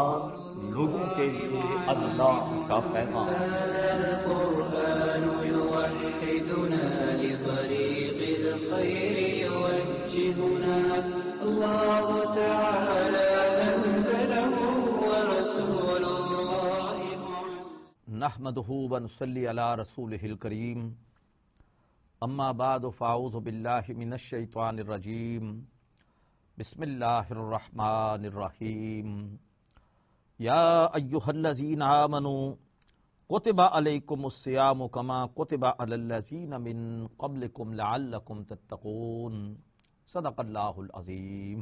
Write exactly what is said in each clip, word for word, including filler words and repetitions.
قرآن لوگوں کے لیے اللہ کا پیغام۔ القرآن يوحدنا لطريق الخير يوجهنا الله تعالى أنزله ورسول الله نحمده ونصلي على رسوله الكريم اما بعد فاعوذ بالله من الشيطان الرجيم بسم الله الرحمن الرحيم يا أيها الذين آمنوا كتب عليكم الصيام كما كتب على الذين من قبلكم لعلكم تتقون صدق اللہ العظیم۔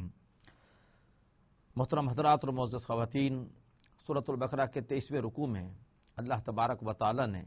محترم حضرات اور معزز خواتین، سورۃ البقرہ کے تیئیسویں رکوع میں اللہ تبارک و تعالی نے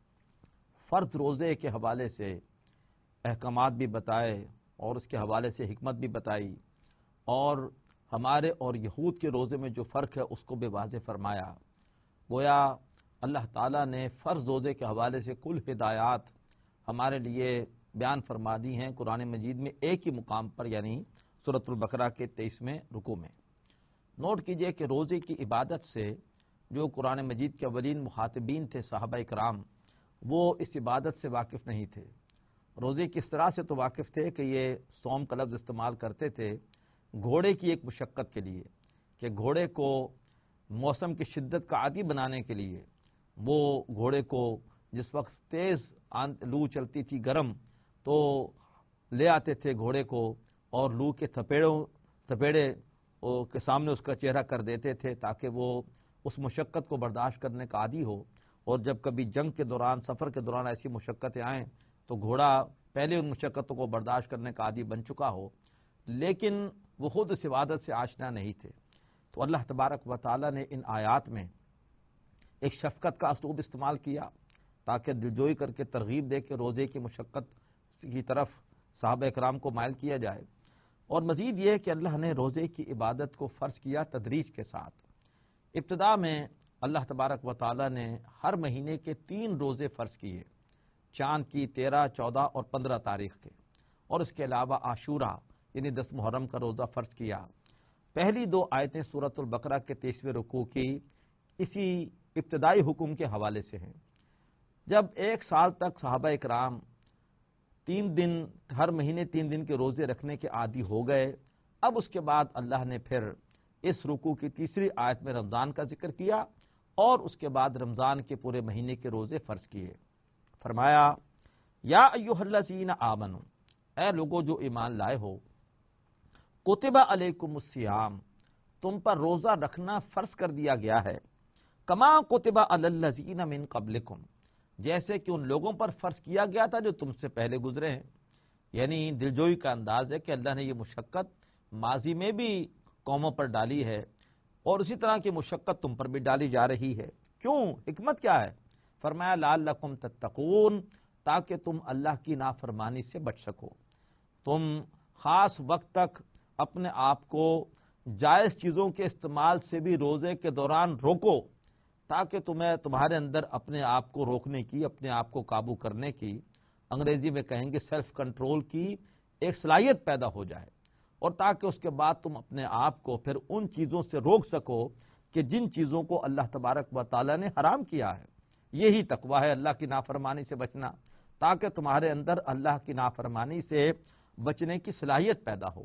فرض روزے کے حوالے سے احکامات بھی بتائے اور اس کے حوالے سے حکمت بھی بتائی، اور ہمارے اور یہود کے روزے میں جو فرق ہے اس کو بھی واضح فرمایا۔ گویا اللہ تعالیٰ نے فرض روزے کے حوالے سے کل ہدایات ہمارے لیے بیان فرما دی ہیں قرآن مجید میں ایک ہی مقام پر، یعنی سورۃ البقرہ کے تیئیسویں رکوع میں۔ نوٹ کیجئے کہ روزے کی عبادت سے جو قرآن مجید کے اولین مخاطبین تھے صحابہ اکرام، وہ اس عبادت سے واقف نہیں تھے۔ روزے کس طرح سے تو واقف تھے کہ یہ صوم کا لفظ استعمال کرتے تھے گھوڑے کی ایک مشقت کے لیے، کہ گھوڑے کو موسم کی شدت کا عادی بنانے کے لیے وہ گھوڑے کو جس وقت تیز لو چلتی تھی گرم، تو لے آتے تھے گھوڑے کو اور لو کے تھپیڑوں تھپیڑے کے سامنے اس کا چہرہ کر دیتے تھے تاکہ وہ اس مشقت کو برداشت کرنے کا عادی ہو، اور جب کبھی جنگ کے دوران سفر کے دوران ایسی مشقتیں آئیں تو گھوڑا پہلے ان مشقتوں کو برداشت کرنے کا عادی بن چکا ہو، لیکن وہ خود اس عبادت سے آشنا نہیں تھے۔ تو اللہ تبارک و تعالی نے ان آیات میں ایک شفقت کا اسلوب استعمال کیا تاکہ دلجوئی کر کے ترغیب دے کے روزے کی مشقت کی طرف صحابہ اکرام کو مائل کیا جائے، اور مزید یہ کہ اللہ نے روزے کی عبادت کو فرض کیا تدریج کے ساتھ۔ ابتدا میں اللہ تبارک و تعالی نے ہر مہینے کے تین روزے فرض کیے، چاند کی تیرہ، چودہ اور پندرہ تاریخ کے، اور اس کے علاوہ عاشورہ یعنی دس محرم کا روزہ فرض کیا۔ پہلی دو آیتیں سورۃ البقرہ کے تیئیسویں رکوع کی اسی ابتدائی حکم کے حوالے سے ہیں۔ جب ایک سال تک صحابہ اکرام تین دن ہر مہینے تین دن کے روزے رکھنے کے عادی ہو گئے، اب اس کے بعد اللہ نے پھر اس رکوع کی تیسری آیت میں رمضان کا ذکر کیا، اور اس کے بعد رمضان کے پورے مہینے کے روزے فرض کیے۔ فرمایا یا ایھا الذین آمنوا، اے لوگو جو ایمان لائے ہو، کتب علیکم الصیام، تم پر روزہ رکھنا فرض کر دیا گیا ہے، کما کتب علی الذین من قبلکم، جیسے کہ ان لوگوں پر فرض کیا گیا تھا جو تم سے پہلے گزرے ہیں۔ یعنی دلجوئی کا انداز ہے کہ اللہ نے یہ مشقت ماضی میں بھی قوموں پر ڈالی ہے، اور اسی طرح کی مشقت تم پر بھی ڈالی جا رہی ہے۔ کیوں؟ حکمت کیا ہے؟ فرمایا لعلکم تتقون، تاکہ تم اللہ کی نافرمانی سے بچ سکو، تم خاص وقت تک اپنے آپ کو جائز چیزوں کے استعمال سے بھی روزے کے دوران روکو، تاکہ تمہیں تمہارے اندر اپنے آپ کو روکنے کی، اپنے آپ کو قابو کرنے کی، انگریزی میں کہیں گے سیلف کنٹرول کی ایک صلاحیت پیدا ہو جائے، اور تاکہ اس کے بعد تم اپنے آپ کو پھر ان چیزوں سے روک سکو کہ جن چیزوں کو اللہ تبارک و تعالی نے حرام کیا ہے۔ یہی تقویٰ ہے، اللہ کی نافرمانی سے بچنا، تاکہ تمہارے اندر اللہ کی نافرمانی سے بچنے کی صلاحیت پیدا ہو۔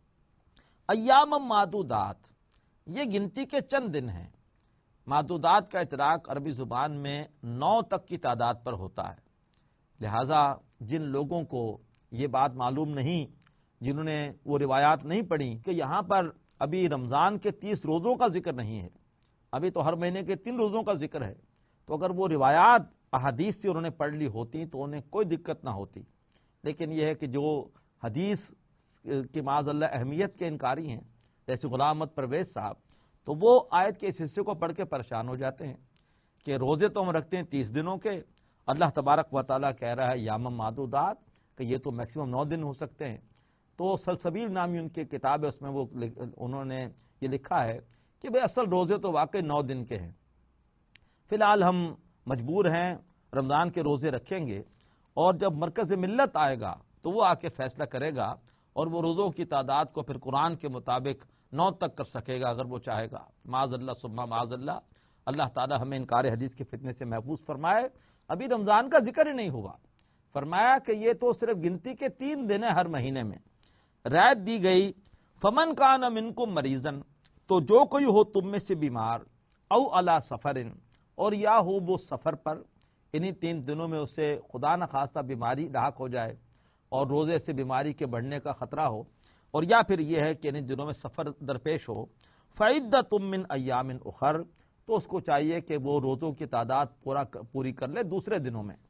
ایام معدودات، یہ گنتی کے چند دن ہیں۔ معدودات کا اطلاق عربی زبان میں نو تک کی تعداد پر ہوتا ہے، لہذا جن لوگوں کو یہ بات معلوم نہیں، جنہوں نے وہ روایات نہیں پڑھی کہ یہاں پر ابھی رمضان کے تیس روزوں کا ذکر نہیں ہے، ابھی تو ہر مہینے کے تین روزوں کا ذکر ہے، تو اگر وہ روایات احادیث سے انہوں نے پڑھ لی ہوتی تو انہیں کوئی دقت نہ ہوتی، لیکن یہ ہے کہ جو حدیث کی معاذ اللہ اہمیت کے انکاری ہیں جیسے غلام احمد پرویز صاحب، تو وہ آیت کے اس حصے کو پڑھ کے پریشان ہو جاتے ہیں کہ روزے تو ہم رکھتے ہیں تیس دنوں کے، اللہ تبارک و تعالیٰ کہہ رہا ہے یام معدودات، کہ یہ تو میکسیمم نو دن ہو سکتے ہیں۔ تو سلسبیل نامی ان کی کتاب ہے، اس میں وہ انہوں نے یہ لکھا ہے کہ بھئی اصل روزے تو واقعی نو دن کے ہیں، فی الحال ہم مجبور ہیں رمضان کے روزے رکھیں گے، اور جب مرکز ملت آئے گا تو وہ آ کے فیصلہ کرے گا، اور وہ روزوں کی تعداد کو پھر قرآن کے مطابق نو تک کر سکے گا اگر وہ چاہے گا. معاذ اللہ ثم معاذ اللہ. اللہ تعالی ہمیں انکار حدیث کے فتنے سے محفوظ فرمائے. ابھی رمضان کا ذکر ہی نہیں ہوا. فرمایا کہ یہ تو صرف گنتی کے تین دن ہیں ہر مہینے میں. رعایت دی گئی فمن کان منکم مریضن، تو جو کوئی ہو تم میں سے بیمار، او علی سفرن، اور یا ہو وہ سفر پر، انہی تین دنوں میں اسے خدا نہ خواستہ بیماری لاحق ہو جائے اور روزے سے بیماری کے بڑھنے کا خطرہ ہو، اور یا پھر یہ ہے کہ انہی دنوں میں سفر درپیش ہو، فعدۃ من ایام اخر، تو اس کو چاہیے کہ وہ روزوں کی تعداد پورا پوری کر لے دوسرے دنوں میں.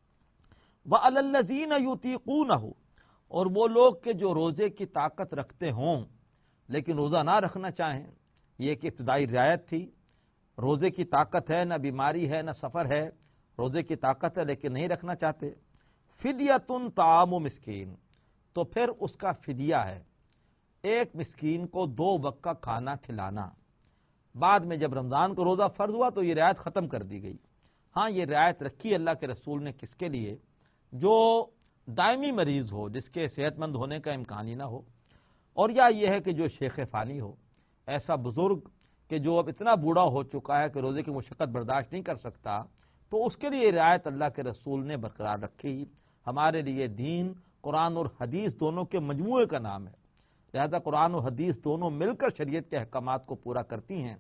وعلی الذین یطیقونہ، اور وہ لوگ کہ جو روزے کی طاقت رکھتے ہوں لیکن روزہ نہ رکھنا چاہیں. یہ ایک ابتدائی رعایت تھی. روزے کی طاقت ہے، نہ بیماری ہے نہ سفر ہے، روزے کی طاقت ہے لیکن نہیں رکھنا چاہتے. فدیۃ طعام مسکین، تو پھر اس کا فدیہ ہے ایک مسکین کو دو وقت کا کھانا کھلانا. بعد میں جب رمضان کو روزہ فرض ہوا تو یہ رعایت ختم کر دی گئی. ہاں یہ رعایت رکھی اللہ کے رسول نے کس کے لیے؟ جو دائمی مریض ہو، جس کے صحت مند ہونے کا امکان ہی نہ ہو، اور یا یہ ہے کہ جو شیخ فانی ہو، ایسا بزرگ کہ جو اب اتنا بوڑھا ہو چکا ہے کہ روزے کی مشقت برداشت نہیں کر سکتا، تو اس کے لیے رعایت اللہ کے رسول نے برقرار رکھی. ہمارے لیے دین قرآن اور حدیث دونوں کے مجموعے کا نام ہے، لہذا قرآن و حدیث دونوں مل کر شریعت کے احکامات کو پورا کرتی ہیں.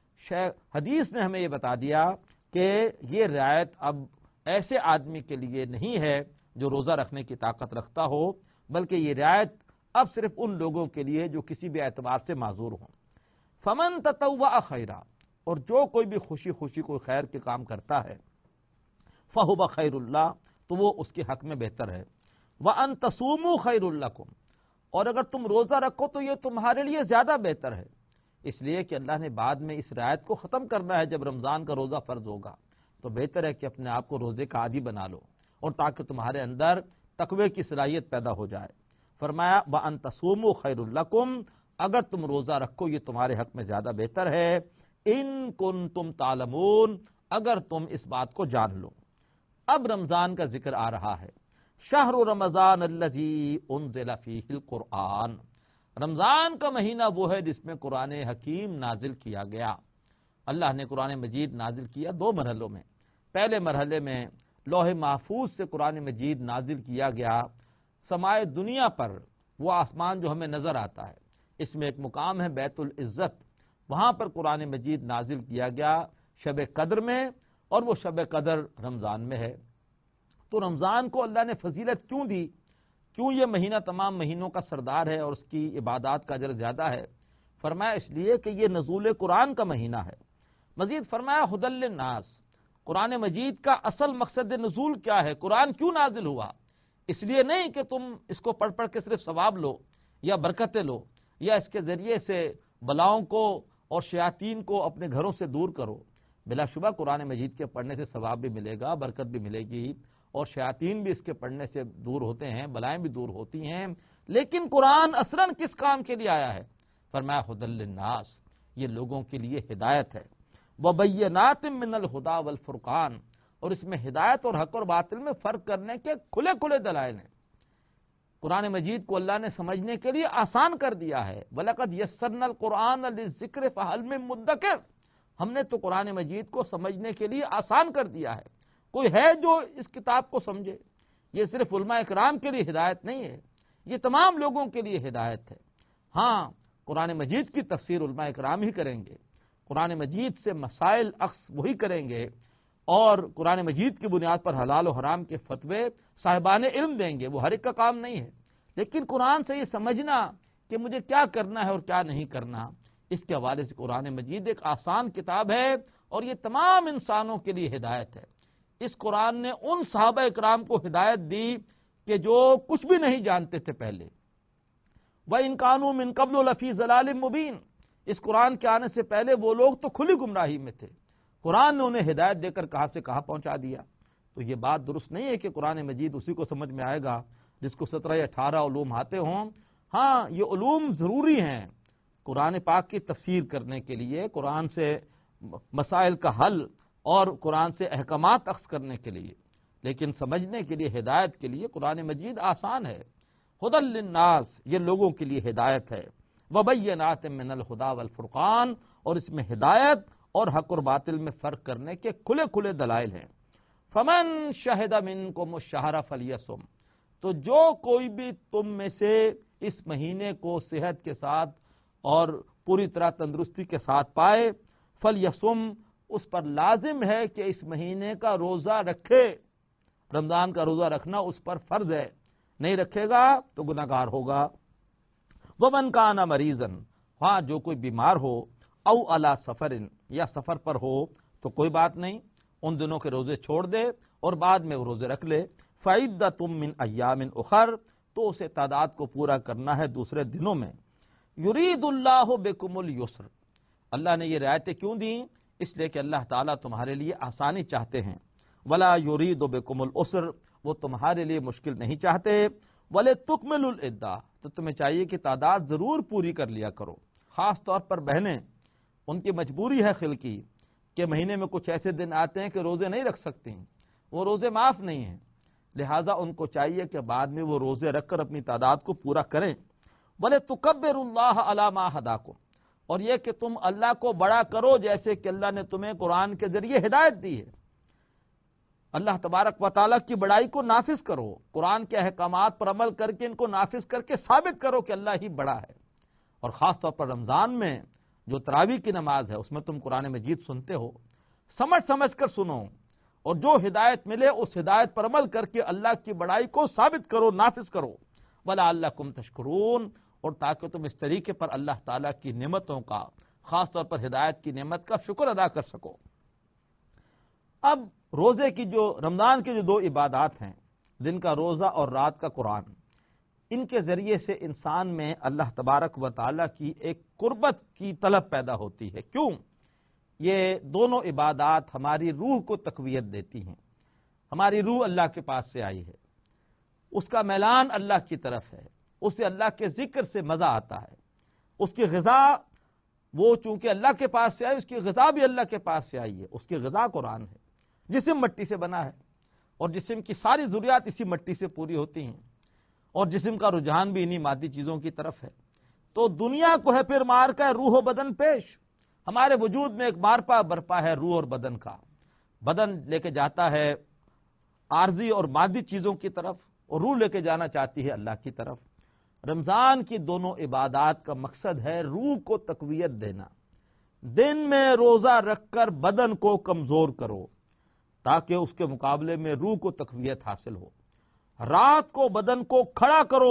حدیث نے ہمیں یہ بتا دیا کہ یہ رعایت اب ایسے آدمی کے لیے نہیں ہے جو روزہ رکھنے کی طاقت رکھتا ہو، بلکہ یہ رعایت اب صرف ان لوگوں کے لیے جو کسی بھی اعتبار سے معذور ہوں. فمن تطوع خیرا، اور جو کوئی بھی خوشی خوشی کوئی خیر کے کام کرتا ہے، فہو خیر اللہ، تو وہ اس کے حق میں بہتر ہے. وان تصوموا خیر لکم، اور اگر تم روزہ رکھو تو یہ تمہارے لیے زیادہ بہتر ہے. اس لیے کہ اللہ نے بعد میں اس رعایت کو ختم کرنا ہے جب رمضان کا روزہ فرض ہوگا، تو بہتر ہے کہ اپنے آپ کو روزے کا عادی بنا لو، اور تاکہ تمہارے اندر تقوی کی صلاحیت پیدا ہو جائے. فرمایا وان تصوموا خیر لکم، اگر تم روزہ رکھو یہ تمہارے حق میں زیادہ بہتر ہے. ان کنتم تعلمون، اگر تم اس بات کو جان لو. اب رمضان کا ذکر آ رہا ہے. شہر رمضان الذی انزل فیہ القرآن، رمضان کا مہینہ وہ ہے جس میں قرآن حکیم نازل کیا گیا. اللہ نے قرآن مجید نازل کیا دو مرحلوں میں. پہلے مرحلے میں لوح محفوظ سے قرآن مجید نازل کیا گیا سمائے دنیا پر، وہ آسمان جو ہمیں نظر آتا ہے، اس میں ایک مقام ہے بیت العزت، وہاں پر قرآن مجید نازل کیا گیا شب قدر میں، اور وہ شب قدر رمضان میں ہے. تو رمضان کو اللہ نے فضیلت کیوں دی؟ کیوں یہ مہینہ تمام مہینوں کا سردار ہے اور اس کی عبادات کا اجر زیادہ ہے؟ فرمایا اس لیے کہ یہ نزول قرآن کا مہینہ ہے. مزید فرمایا ہدی للناس، قرآن مجید کا اصل مقصد نزول کیا ہے؟ قرآن کیوں نازل ہوا؟ اس لیے نہیں کہ تم اس کو پڑھ پڑھ کے صرف ثواب لو یا برکتیں لو، یا اس کے ذریعے سے بلاؤں کو اور شیاطین کو اپنے گھروں سے دور کرو. بلا شبہ قرآن مجید کے پڑھنے سے ثواب بھی ملے گا، برکت بھی ملے گی، اور شیاطین بھی اس کے پڑھنے سے دور ہوتے ہیں، بلائیں بھی دور ہوتی ہیں. لیکن قرآن اصلاً کس کام کے لیے آیا ہے؟ فرمایا ہدی للناس، یہ لوگوں کے لیے ہدایت ہے. وبینات من الہدی والفرقان، اور اس میں ہدایت اور حق اور باطل میں فرق کرنے کے کھلے کھلے دلائل ہیں. قرآن مجید کو اللہ نے سمجھنے کے لیے آسان کر دیا ہے. وَلَقَدْ يَسَّرْنَا الْقُرْآنَ لِلذِّكْرِ فَهَلْ مِن مُدَّكِرٍ، ہم نے تو قرآن مجید کو سمجھنے کے لیے آسان کر دیا ہے. کوئی ہے جو اس کتاب کو سمجھے؟ یہ صرف علماء اکرام کے لیے ہدایت نہیں ہے، یہ تمام لوگوں کے لیے ہدایت ہے. ہاں قرآن مجید کی تفسیر علماء اکرام ہی کریں گے، قرآن مجید سے مسائل اخذ وہی کریں گے، اور قرآن مجید کی بنیاد پر حلال و حرام کے فتوے صاحبان علم دیں گے. وہ ہر ایک کا کام نہیں ہے، لیکن قرآن سے یہ سمجھنا کہ مجھے کیا کرنا ہے اور کیا نہیں کرنا، اس کے حوالے سے قرآن مجید ایک آسان کتاب ہے، اور یہ تمام انسانوں کے لیے ہدایت ہے. اس قرآن نے ان صحابہ اکرام کو ہدایت دی کہ جو کچھ بھی نہیں جانتے تھے پہلے. وَإِن كَانُوا مِن قَبْلُ لَفِي ضَلَالٍ مُبِينٍ، اس قرآن کے آنے سے پہلے وہ لوگ تو کھلی گمراہی میں تھے، قرآن نے انہیں ہدایت دے کر کہاں سے کہاں پہنچا دیا. تو یہ بات درست نہیں ہے کہ قرآن مجید اسی کو سمجھ میں آئے گا جس کو سترہ یا اٹھارہ علوم آتے ہوں. ہاں یہ علوم ضروری ہیں قرآن پاک کی تفسیر کرنے کے لیے، قرآن سے مسائل کا حل اور قرآن سے احکامات اخذ کرنے کے لیے، لیکن سمجھنے کے لیے ہدایت کے لیے قرآن مجید آسان ہے. ہدی للناس، یہ لوگوں کے لیے ہدایت ہے. وبینات من الہدی والفرقان، اور اس میں ہدایت اور حق اور باطل میں فرق کرنے کے کھلے کھلے دلائل ہیں۔ فمن شہد منکم الشہر فلیصم، تو جو کوئی بھی تم میں سے اس مہینے کو صحت کے ساتھ اور پوری طرح تندرستی کے ساتھ پائے، فلیصم، اس پر لازم ہے کہ اس مہینے کا روزہ رکھے۔ رمضان کا روزہ رکھنا اس پر فرض ہے، نہیں رکھے گا تو گناہگار ہوگا۔ ومن کان مریضا، ہاں جو کوئی بیمار ہو، او علی سفر، یا سفر پر ہو تو کوئی بات نہیں، ان دنوں کے روزے چھوڑ دے اور بعد میں وہ روزے رکھ لے۔ فعدۃ من ایام اخر، تو اسے تعداد کو پورا کرنا ہے دوسرے دنوں میں۔ یرید اللہ بکم الیسر، اللہ نے یہ رعایتیں کیوں دیں؟ اس لیے کہ اللہ تعالیٰ تمہارے لیے آسانی چاہتے ہیں۔ ولا یرید بکم العسر، وہ تمہارے لیے مشکل نہیں چاہتے۔ ولتکملوا العدہ، تو تمہیں چاہیے کہ تعداد ضرور پوری کر لیا کرو۔ خاص طور پر بہنیں، ان کی مجبوری ہے خلقی کہ مہینے میں کچھ ایسے دن آتے ہیں کہ روزے نہیں رکھ سکتی ہیں، وہ روزے معاف نہیں ہیں، لہٰذا ان کو چاہیے کہ بعد میں وہ روزے رکھ کر اپنی تعداد کو پورا کریں۔ وَلِتُكَبِّرُوا اللَّهَ عَلَى مَا هَدَاكُمْ، اور یہ کہ تم اللہ کو بڑا کرو جیسے کہ اللہ نے تمہیں قرآن کے ذریعے ہدایت دی ہے۔ اللہ تبارک و تعالیٰ کی بڑائی کو نافذ کرو، قرآن کے احکامات پر عمل کر کے ان کو نافذ کر کے ثابت کرو کہ اللہ ہی بڑا ہے۔ اور خاص طور پر رمضان میں جو تراویح کی نماز ہے اس میں تم قرآن مجید سنتے ہو، سمجھ سمجھ کر سنو، اور جو ہدایت ملے اس ہدایت پر عمل کر کے اللہ کی بڑائی کو ثابت کرو، نافذ کرو۔ وَلَعَلَّكُمْ تَشْكُرُونَ، اور تاکہ تم اس طریقے پر اللہ تعالیٰ کی نعمتوں کا، خاص طور پر ہدایت کی نعمت کا شکر ادا کر سکو۔ اب روزے کی جو رمضان کی جو دو عبادات ہیں، دن کا روزہ اور رات کا قرآن، ان کے ذریعے سے انسان میں اللہ تبارک و تعالیٰ کی ایک قربت کی طلب پیدا ہوتی ہے۔ کیوں؟ یہ دونوں عبادات ہماری روح کو تقویت دیتی ہیں۔ ہماری روح اللہ کے پاس سے آئی ہے، اس کا میلان اللہ کی طرف ہے، اسے اللہ کے ذکر سے مزہ آتا ہے، اس کی غذا، وہ چونکہ اللہ کے پاس سے آئی، اس کی غذا بھی اللہ کے پاس سے آئی ہے، اس کی غذا قرآن ہے۔ جسم مٹی سے بنا ہے اور جسم کی ساری ضروریات اسی مٹی سے پوری ہوتی ہیں، اور جسم کا رجحان بھی انہی مادی چیزوں کی طرف ہے۔ تو دنیا کو ہے پھر مار کا روح و بدن پیش، ہمارے وجود میں ایک مارپا برپا ہے روح اور بدن کا۔ بدن لے کے جاتا ہے عارضی اور مادی چیزوں کی طرف، اور روح لے کے جانا چاہتی ہے اللہ کی طرف۔ رمضان کی دونوں عبادات کا مقصد ہے روح کو تقویت دینا۔ دن میں روزہ رکھ کر بدن کو کمزور کرو تاکہ اس کے مقابلے میں روح کو تقویت حاصل ہو۔ رات کو بدن کو کھڑا کرو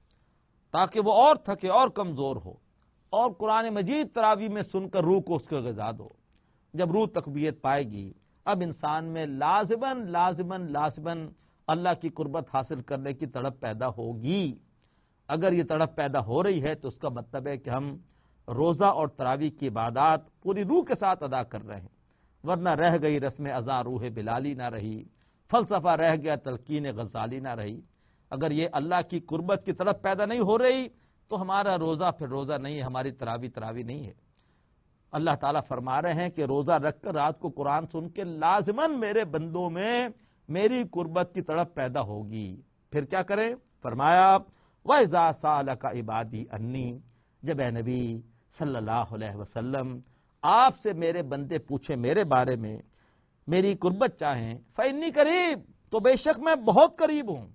تاکہ وہ اور تھکے اور کمزور ہو، اور قرآن مجید تراویح میں سن کر روح کو اس کے غذا دو۔ جب روح تقویت پائے گی، اب انسان میں لازماً لازماً لازماً اللہ کی قربت حاصل کرنے کی تڑپ پیدا ہوگی۔ اگر یہ تڑپ پیدا ہو رہی ہے تو اس کا مطلب ہے کہ ہم روزہ اور تراویح کی عبادات پوری روح کے ساتھ ادا کر رہے ہیں، ورنہ رہ گئی رسم ازاں روح بلالی نہ رہی، فلسفہ رہ گیا تلقین غزالی نہ رہی۔ اگر یہ اللہ کی قربت کی طرف پیدا نہیں ہو رہی تو ہمارا روزہ پھر روزہ نہیں ہے، ہماری تراویح تراویح نہیں ہے۔ اللہ تعالیٰ فرما رہے ہیں کہ روزہ رکھ کر رات کو قرآن سن کے لازماً میرے بندوں میں میری قربت کی طرف پیدا ہوگی۔ پھر کیا کریں؟ فرمایا وَإِذَا سَأَلَكَ عِبَادِي أَنِّي، جب اے نبی صلی اللہ علیہ وسلم آپ سے میرے بندے پوچھیں میرے بارے میں، میری قربت چاہیں، فَإِنِّي قریب، تو بے شک میں بہت قریب ہوں۔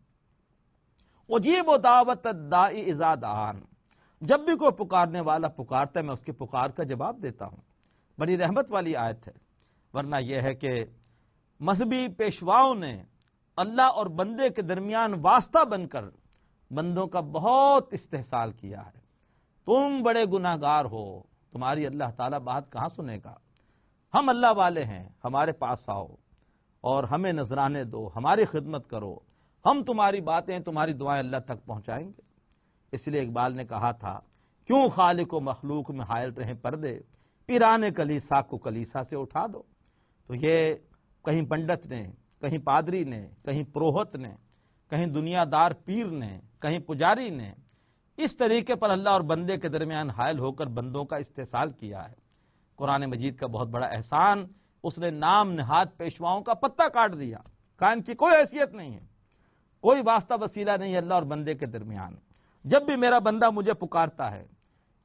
اجیب دعوت الداعی اذا دعان، جب بھی کوئی پکارنے والا پکارتا ہے میں اس کی پکار کا جواب دیتا ہوں۔ بڑی رحمت والی آیت ہے، ورنہ یہ ہے کہ مذہبی پیشواؤں نے اللہ اور بندے کے درمیان واسطہ بن کر بندوں کا بہت استحصال کیا ہے۔ تم بڑے گناہ گار ہو، تمہاری اللہ تعالیٰ بات کہاں سنے گا؟ ہم اللہ والے ہیں، ہمارے پاس آؤ اور ہمیں نذرانے دو، ہماری خدمت کرو، ہم تمہاری باتیں تمہاری دعائیں اللہ تک پہنچائیں گے۔ اس لیے اقبال نے کہا تھا، کیوں خالق و مخلوق میں حائل رہیں پردے، پیرانے کلیسا کو کلیسا سے اٹھا دو۔ تو یہ کہیں پنڈت نے، کہیں پادری نے، کہیں پروہت نے، کہیں دنیا دار پیر نے، کہیں پجاری نے اس طریقے پر اللہ اور بندے کے درمیان حائل ہو کر بندوں کا استحصال کیا ہے۔ قرآن مجید کا بہت بڑا احسان، اس نے نام نہاد پیشواؤں کا پتہ کاٹ دیا، کہا ان کی کوئی حیثیت نہیں ہے، کوئی واسطہ وسیلہ نہیں ہے اللہ اور بندے کے درمیان۔ جب بھی میرا بندہ مجھے پکارتا ہے،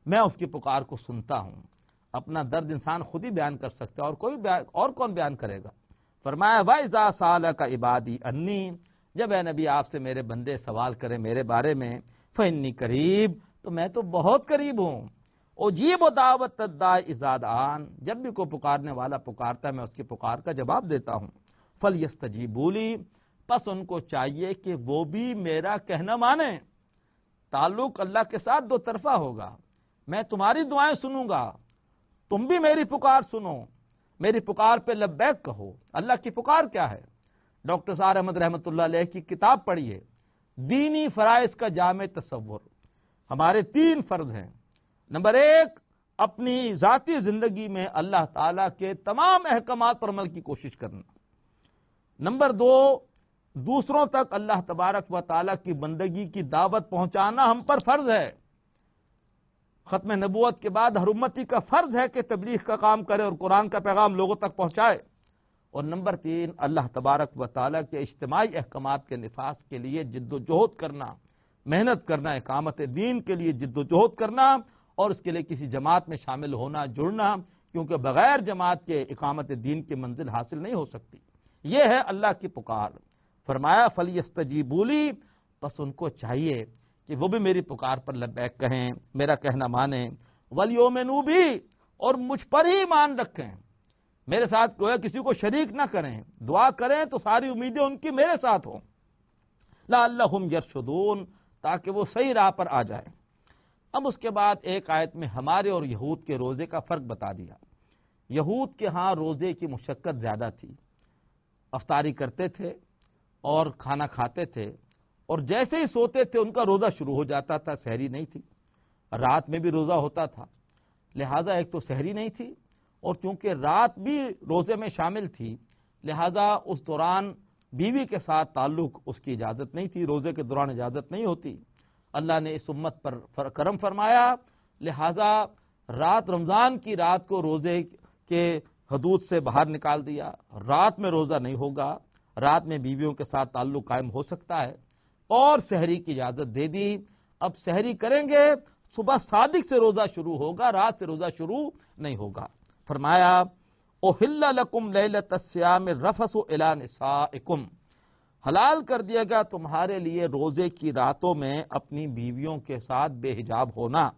میں اس کی پکار کو سنتا ہوں۔ اپنا درد انسان خود ہی بیان کر سکتا ہے، اور کوئی بیان اور کون بیان کرے گا؟ فرمایا وَإِذَا سَأَلَكَ عِبَادِي عَنِّي، جب اے نبی آپ سے میرے بندے سوال کریں میرے بارے میں، فَإِنِّي قریب، تو میں تو بہت قریب ہوں۔ اجیب دعوت الداعِ اذا دعان، جب بھی کوئی پکارنے والا پکارتا ہے میں اس کی پکار کا جواب دیتا ہوں۔ فَلْيَسْتَجِيبُوا لِي، پس ان کو چاہیے کہ وہ بھی میرا کہنا مانیں۔ تعلق اللہ کے ساتھ دو طرفہ ہوگا، میں تمہاری دعائیں سنوں گا، تم بھی میری پکار سنو، میری پکار پہ لبیک کہو۔ اللہ کی پکار کیا ہے؟ ڈاکٹر سعد احمد رحمۃ اللہ علیہ کی کتاب پڑھیے، دینی فرائض کا جامع تصور۔ ہمارے تین فرض ہیں۔ نمبر ایک، اپنی ذاتی زندگی میں اللہ تعالیٰ کے تمام احکامات پر عمل کی کوشش کرنا۔ نمبر دو، دوسروں تک اللہ تبارک و تعالیٰ کی بندگی کی دعوت پہنچانا ہم پر فرض ہے۔ ختم نبوت کے بعد ہر امتی کا فرض ہے کہ تبلیغ کا کام کرے اور قرآن کا پیغام لوگوں تک پہنچائے۔ اور نمبر تین، اللہ تبارک و تعالیٰ کے اجتماعی احکامات کے نفاذ کے لیے جد و جہد کرنا، محنت کرنا، اقامت دین کے لیے جد و جہد کرنا، اور اس کے لیے کسی جماعت میں شامل ہونا، جڑنا، کیونکہ بغیر جماعت کے اقامت دین کی منزل حاصل نہیں ہو سکتی۔ یہ ہے اللہ کی پکار۔ فرمایا فَلْيَسْتَجِيبُوا لِي، پس ان کو چاہیے کہ وہ بھی میری پکار پر لبیک کہیں، میرا کہنا مانیں، وَلْيُؤْمِنُوا بِي، اور مجھ پر ہی ایمان رکھیں، میرے ساتھ کوئی کسی کو شریک نہ کریں، دعا کریں تو ساری امیدیں ان کی میرے ساتھ ہوں، لَعَلَّهُمْ يَرْشُدُونَ، تاکہ وہ صحیح راہ پر آ جائیں۔ اب اس کے بعد ایک آیت میں ہمارے اور یہود کے روزے کا فرق بتا دیا۔ یہود کے ہاں روزے کی مشقت زیادہ تھی، افطاری کرتے تھے اور کھانا کھاتے تھے، اور جیسے ہی سوتے تھے ان کا روزہ شروع ہو جاتا تھا، سحری نہیں تھی، رات میں بھی روزہ ہوتا تھا، لہٰذا ایک تو سحری نہیں تھی، اور چونکہ رات بھی روزے میں شامل تھی لہٰذا اس دوران بیوی کے ساتھ تعلق اس کی اجازت نہیں تھی، روزے کے دوران اجازت نہیں ہوتی۔ اللہ نے اس امت پر کرم فرمایا، لہٰذا رات رمضان کی رات کو روزے کے حدود سے باہر نکال دیا، رات میں روزہ نہیں ہوگا، رات میں بیویوں کے ساتھ تعلق قائم ہو سکتا ہے، اور سحری کی اجازت دے دی۔ اب سحری کریں گے، صبح صادق سے روزہ شروع ہوگا، رات سے روزہ شروع نہیں ہوگا۔ فرمایا احل لکم لیلۃ الصیام الرفث الی نسائکم، حلال کر دیا گیا تمہارے لیے روزے کی راتوں میں اپنی بیویوں کے ساتھ بے حجاب ہونا۔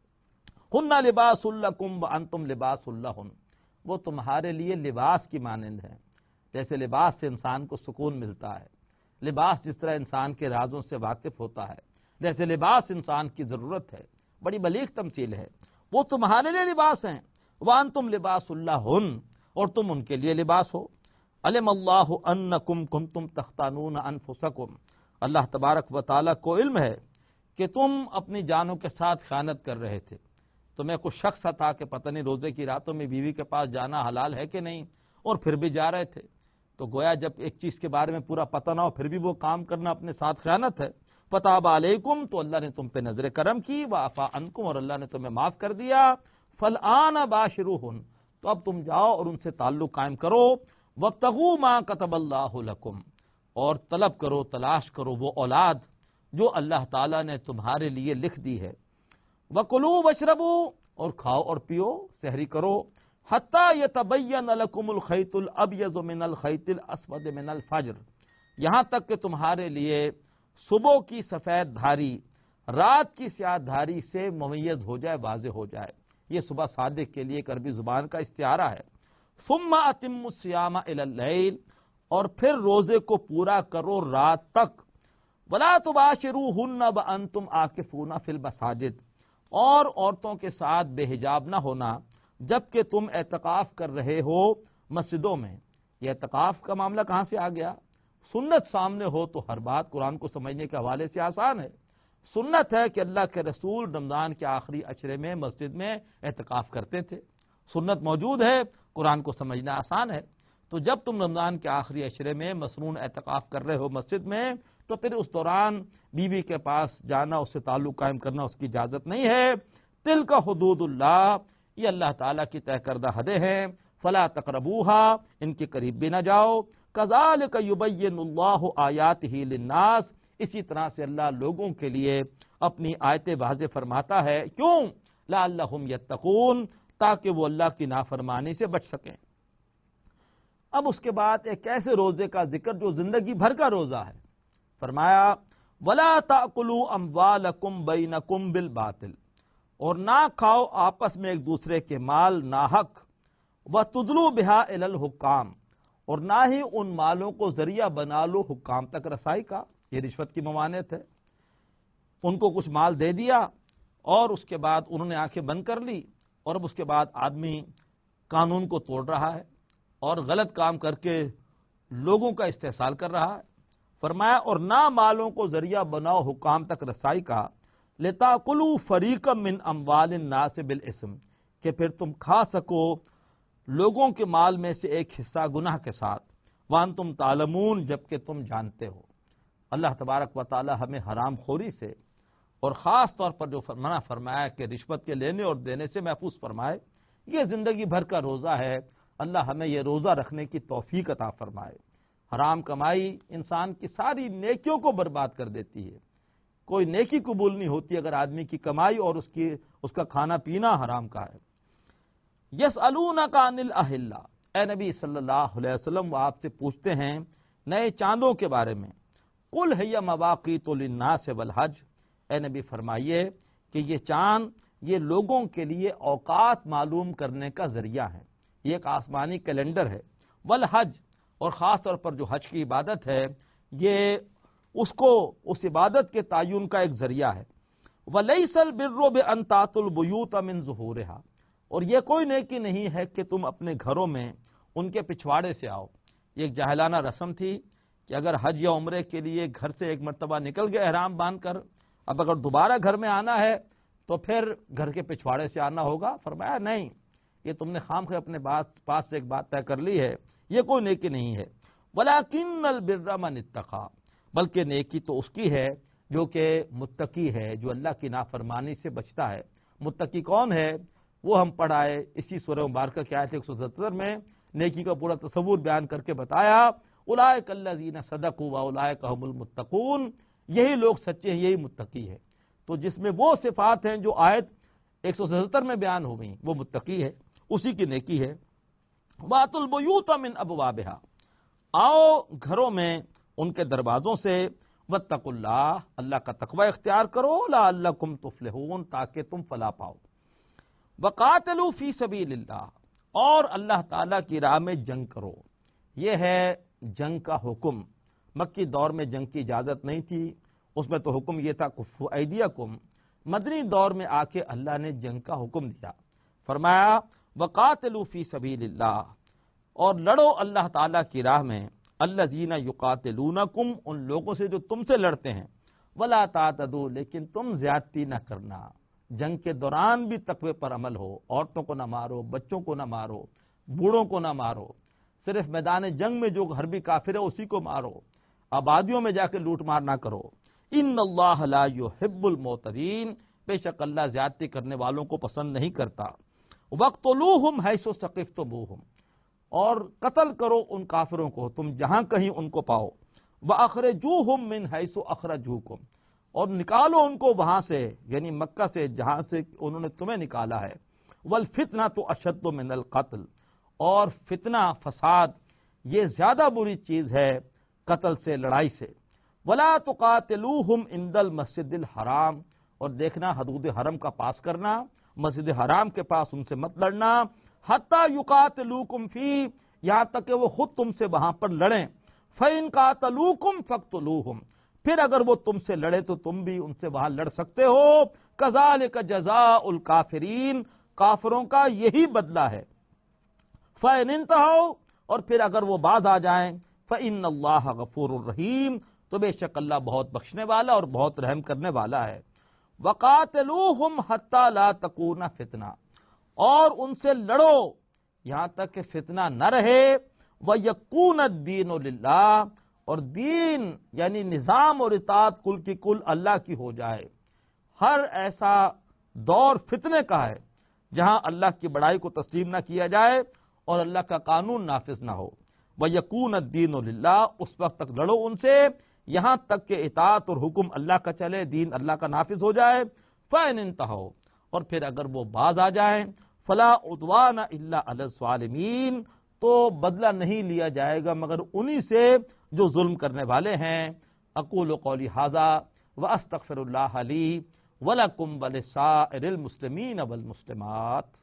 ہن لباس لکم وانتم لباس لہن، وہ تمہارے لیے لباس کی مانند ہے، جیسے لباس سے انسان کو سکون ملتا ہے، لباس جس طرح انسان کے رازوں سے واقف ہوتا ہے، جیسے لباس انسان کی ضرورت ہے، بڑی بلیغ تمثیل ہے، وہ تمہارے لیے لباس ہیں، وانتم لباس لہن، اور تم ان کے لیے لباس ہو۔ علم اللہ انکم کنتم تختانون انفسکم، اللہ تبارک و تعالیٰ کو علم ہے کہ تم اپنی جانوں کے ساتھ خیانت کر رہے تھے۔ تمہیں کچھ شخص تھا کہ پتہ نہیں روزے کی راتوں میں بیوی کے پاس جانا حلال ہے کہ نہیں، اور پھر بھی جا رہے تھے، تو گویا جب ایک چیز کے بارے میں پورا پتہ نہ ہو پھر بھی وہ کام کرنا اپنے ساتھ خیانت ہے۔ فتاب علیکم، تو اللہ نے تم پہ نظر کرم کی، وعفا عنکم، اور اللہ نے تمہیں معاف کر دیا۔ فالآن باشروہن، تو اب تم جاؤ اور ان سے تعلق قائم کرو۔ وابتغوا ما كتب اللہ لکم، اور طلب کرو، تلاش کرو وہ اولاد جو اللہ تعالیٰ نے تمہارے لیے لکھ دی ہے۔ وَكُلُوا وَاشْرَبُوا، اور کھاؤ اور پیو، سحری کرو، حَتَّى يَتَبَيَّنَ لَكُمُ الْخَيْطُ الْأَبْيَضُ مِنَ الْخَيْطِ الْأَسْوَدِ مِنَ الْفَجْرِ، یہاں تک کہ تمہارے لیے صبح کی سفید دھاری رات کی سیاہ دھاری سے ممیز ہو جائے، واضح ہو جائے۔ یہ صبح صادق کے لیے ایک عربی زبان کا استعارہ ہے۔ ثُمَّ أَتِمُّوا الصِّيَامَ إِلَى اللَّيْلِ، اور پھر روزے کو پورا کرو رات تک۔ وَلَا تُبَاشِرُوهُنَّ وَأَنْتُمْ عَاكِفُونَ فِي الْمَسَاجِدِ، اور عورتوں کے ساتھ بے حجاب نہ ہونا جبکہ تم اعتکاف کر رہے ہو مسجدوں میں۔ یہ اعتکاف کا معاملہ کہاں سے آ گیا؟ سنت سامنے ہو تو ہر بات قرآن کو سمجھنے کے حوالے سے آسان ہے۔ سنت ہے کہ اللہ کے رسول رمضان کے آخری عشرے میں مسجد میں اعتکاف کرتے تھے، سنت موجود ہے، قرآن کو سمجھنا آسان ہے۔ تو جب تم رمضان کے آخری عشرے میں مسنون اعتکاف کر رہے ہو مسجد میں، تو پھر اس دوران بیوی کے پاس جانا، اس سے تعلق قائم کرنا اس کی اجازت نہیں ہے۔ تلک حدود اللہ، یہ اللہ تعالیٰ کی طے کردہ حدیں ہیں، فلا تقربوها، ان کے قریب بھی نہ جاؤ۔ کذالک یبین اللہ آیاتہ للناس، اسی طرح سے اللہ لوگوں کے لیے اپنی آیتیں واضح فرماتا ہے۔ کیوں؟ لعلہم یتقون، تاکہ وہ اللہ کی نافرمانی سے بچ سکیں۔ اب اس کے بعد ایک ایسے روزے کا ذکر جو زندگی بھر کا روزہ ہے، فرمایا ولا تاکلوا اموالکم بینکم بالباطل، اور نہ کھاؤ آپس میں ایک دوسرے کے مال ناحق، وتدلوا بہا الی الحکام، اور نہ ہی ان مالوں کو ذریعہ بنا لو حکام تک رسائی کا، یہ رشوت کی ممانعت ہے۔ ان کو کچھ مال دے دیا اور اس کے بعد انہوں نے آنکھیں بند کر لی، اور اب اس کے بعد آدمی قانون کو توڑ رہا ہے اور غلط کام کر کے لوگوں کا استحصال کر رہا ہے۔ فرمایا اور نہ مالوں کو ذریعہ بناؤ حکام تک رسائی کا، لتاکلوا فریقا من اموال الناس بالاسم، کہ پھر تم کھا سکو لوگوں کے مال میں سے ایک حصہ گناہ کے ساتھ، وانتم تعلمون، جبکہ تم جانتے ہو۔ اللہ تبارک و تعالی ہمیں حرام خوری سے اور خاص طور پر جو منع فرمایا کہ رشوت کے لینے اور دینے سے محفوظ فرمائے، یہ زندگی بھر کا روزہ ہے۔ اللہ ہمیں یہ روزہ رکھنے کی توفیق عطا فرمائے۔ حرام کمائی انسان کی ساری نیکیوں کو برباد کر دیتی ہے، کوئی نیکی قبول نہیں ہوتی اگر آدمی کی کمائی اور اس کی اس کا کھانا پینا حرام کا ہے۔ یسألونک عن الاہلہ، اے نبی صلی اللہ علیہ وسلم وہ آپ سے پوچھتے ہیں نئے چاندوں کے بارے میں، قل ہی مواقیت للناس والحج، اے نبی فرمائیے کہ یہ چاند یہ لوگوں کے لیے اوقات معلوم کرنے کا ذریعہ ہے، یہ ایک آسمانی کیلنڈر ہے، والحج، اور خاص طور پر جو حج کی عبادت ہے یہ اس کو اس عبادت کے تعین کا ایک ذریعہ ہے۔ وَلَيْسَ الْبِرُّ بِأَن تَأْتُوا الْبُيُوتَ مِن ظُهُورِهَا، اور یہ کوئی نیکی نہیں ہے کہ تم اپنے گھروں میں ان کے پچھواڑے سے آؤ۔ یہ ایک جاہلانہ رسم تھی کہ اگر حج یا عمرے کے لیے گھر سے ایک مرتبہ نکل گئے احرام باندھ کر، اب اگر دوبارہ گھر میں آنا ہے تو پھر گھر کے پچھواڑے سے آنا ہوگا۔ فرمایا نہیں، یہ تم نے خام خواہ اپنے پاس سے ایک بات طے کر لی ہے، یہ کوئی نیکی نہیں ہے۔ وَلَٰكِنَّ الْبِرَّ مَنِ اتَّقَىٰ، بلکہ نیکی تو اس کی ہے جو کہ متقی ہے، جو اللہ کی نافرمانی سے بچتا ہے۔ متقی کون ہے؟ وہ ہم پڑھائے اسی سورہ مبارکہ کی آیت ایک سو ستر میں، نیکی کا پورا تصور بیان کر کے بتایا، اولئک الذین صدقوا واولئک هم المتقون، یہی لوگ سچے ہیں، یہی متقی ہے۔ تو جس میں وہ صفات ہیں جو آیت ایک سو ستر میں بیان ہو گئی، وہ متقی ہے، اسی کی نیکی ہے۔ وَأْتُوا الْبُيُوتَ مِنْ أَبْوَابِهَا، آؤ گھروں میں ان کے دروازوں سے، وَاتَّقُوا اللَّهَ، اللہ کا تقوی اختیار کرو، لَعَلَّكُمْ تُفْلِحُونَ، تاکہ تم فلاح پاؤ۔ وَقَاتِلُوا فِي سَبِيلِ اللَّهِ، اور اللہ تعالیٰ کی راہ میں جنگ کرو۔ یہ ہے جنگ کا حکم۔ مکی دور میں جنگ کی اجازت نہیں تھی، اس میں تو حکم یہ تھا کفوا ایدیکم۔ مدنی دور میں آ کے اللہ نے جنگ کا حکم دیا، فرمایا وقاتلوا فی سبیل اللہ، اور لڑو اللہ تعالیٰ کی راہ میں، الذین یقاتلونکم، ان لوگوں سے جو تم سے لڑتے ہیں، ولا تعتدوا، لیکن تم زیادتی نہ کرنا۔ جنگ کے دوران بھی تقوی پر عمل ہو، عورتوں کو نہ مارو، بچوں کو نہ مارو، بوڑھوں کو نہ مارو، صرف میدان جنگ میں جو حربی کافر ہے اسی کو مارو، آبادیوں میں جا کے لوٹ مار نہ کرو۔ ان اللہ لا یحب المعتدین، بے شک اللہ زیادتی کرنے والوں کو پسند نہیں کرتا۔ وقتلوہم حیث ثقفتموہم، اور قتل کرو ان کافروں کو تم جہاں کہیں ان کو پاؤ۔ واخرجوہم من حیث اخرجوکم، اور نکالو ان کو وہاں سے، یعنی مکہ سے جہاں سے انہوں نے تمہیں نکالا ہے۔ والفتنۃ اشد من القتل، اور فتنہ فساد یہ زیادہ بری چیز ہے قتل سے، لڑائی سے۔ ولا تقاتلوہم عند المسجد الحرام، اور دیکھنا حدود حرم کا پاس کرنا، مسجد حرام کے پاس ان سے مت لڑنا، حتی یقاتلوکم فی، یہاں تک کہ وہ خود تم سے وہاں پر لڑیں۔ فإن قاتلوکم فاقتلوہم، پھر اگر وہ تم سے لڑے تو تم بھی ان سے وہاں لڑ سکتے ہو۔ کذالک جزاء الکافرین، کافروں کا یہی بدلہ ہے۔ فإن انتہوا، اور پھر اگر وہ باز آ جائیں، فإن اللہ غفور الرحیم، تو بے شک اللہ بہت بخشنے والا اور بہت رحم کرنے والا ہے۔ وقاتلوہم حتی لا تکون فتنہ، اور ان سے لڑو یہاں تک کہ فتنہ نہ رہے۔ ویکون الدین للہ، اور دین یعنی نظام اور اطاعت کل کی کل اللہ کی ہو جائے۔ ہر ایسا دور فتنے کا ہے جہاں اللہ کی بڑائی کو تسلیم نہ کیا جائے اور اللہ کا قانون نافذ نہ ہو۔ وَيَكُونَ الدِّينُ لِلَّهِ، اس وقت تک لڑو ان سے یہاں تک کہ اطاعت اور حکم اللہ کا چلے، دین اللہ کا نافذ ہو جائے۔ فَإِنِ انتَهَوْا، اور پھر اگر وہ باز آ جائیں فلا عدوان الا علی الظالمین، تو بدلہ نہیں لیا جائے گا مگر انہی سے جو ظلم کرنے والے ہیں۔ اقول قولی ھذا واستغفر اللہ لی ولکم ولسائر المسلمین والمسلمات۔